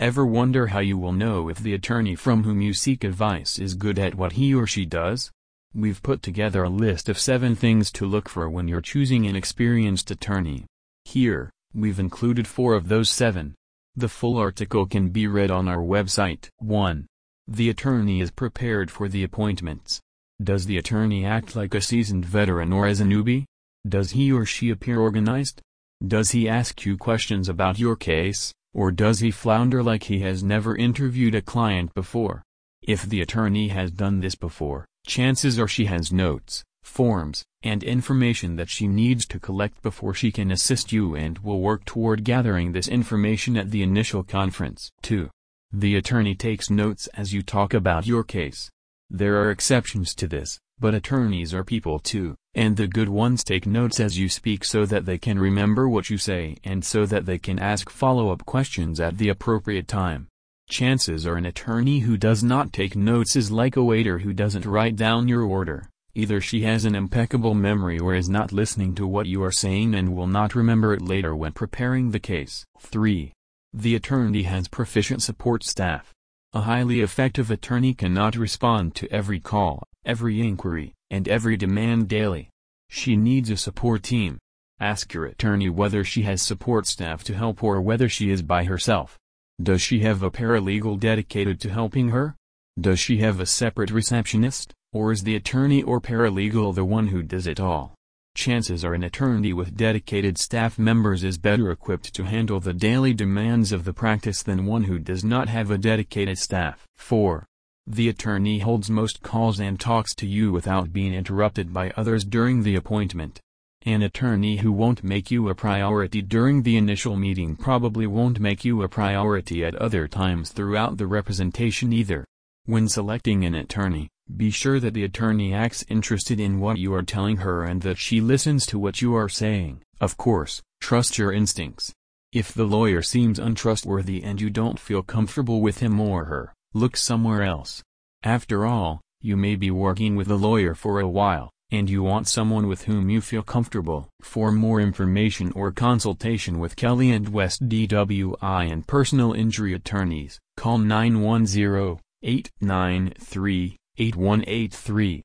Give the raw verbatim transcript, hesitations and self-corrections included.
Ever wonder how you will know if the attorney from whom you seek advice is good at what he or she does? We've put together a list of seven things to look for when you're choosing an experienced attorney. Here, we've included four of those seven. The full article can be read on our website. one. The attorney is prepared for the appointments. Does the attorney act like a seasoned veteran or as a newbie? Does he or she appear organized? Does he ask you questions about your case, or does he flounder like he has never interviewed a client before? If the attorney has done this before, chances are she has notes, forms, and information that she needs to collect before she can assist you and will work toward gathering this information at the initial conference. two. The attorney takes notes as you talk about your case. There are exceptions to this, but attorneys are people too, and the good ones take notes as you speak so that they can remember what you say and so that they can ask follow-up questions at the appropriate time. Chances are an attorney who does not take notes is like a waiter who doesn't write down your order. Either she has an impeccable memory or is not listening to what you are saying and will not remember it later when preparing the case. three. The attorney has proficient support staff. A highly effective attorney cannot respond to every call, every inquiry, and every demand daily. She needs a support team. Ask your attorney whether she has support staff to help or whether she is by herself. Does she have a paralegal dedicated to helping her? Does she have a separate receptionist, or is the attorney or paralegal the one who does it all? Chances are an attorney with dedicated staff members is better equipped to handle the daily demands of the practice than one who does not have a dedicated staff. four. The attorney holds most calls and talks to you without being interrupted by others during the appointment. An attorney who won't make you a priority during the initial meeting probably won't make you a priority at other times throughout the representation either. When selecting an attorney, be sure that the attorney acts interested in what you are telling her and that she listens to what you are saying. Of course, trust your instincts. If the lawyer seems untrustworthy and you don't feel comfortable with him or her, look somewhere else. After all, you may be working with a lawyer for a while, and you want someone with whom you feel comfortable. For more information or consultation with Kelly and West D W I and personal injury attorneys, call nine one zero, eight nine three, eight one eight three.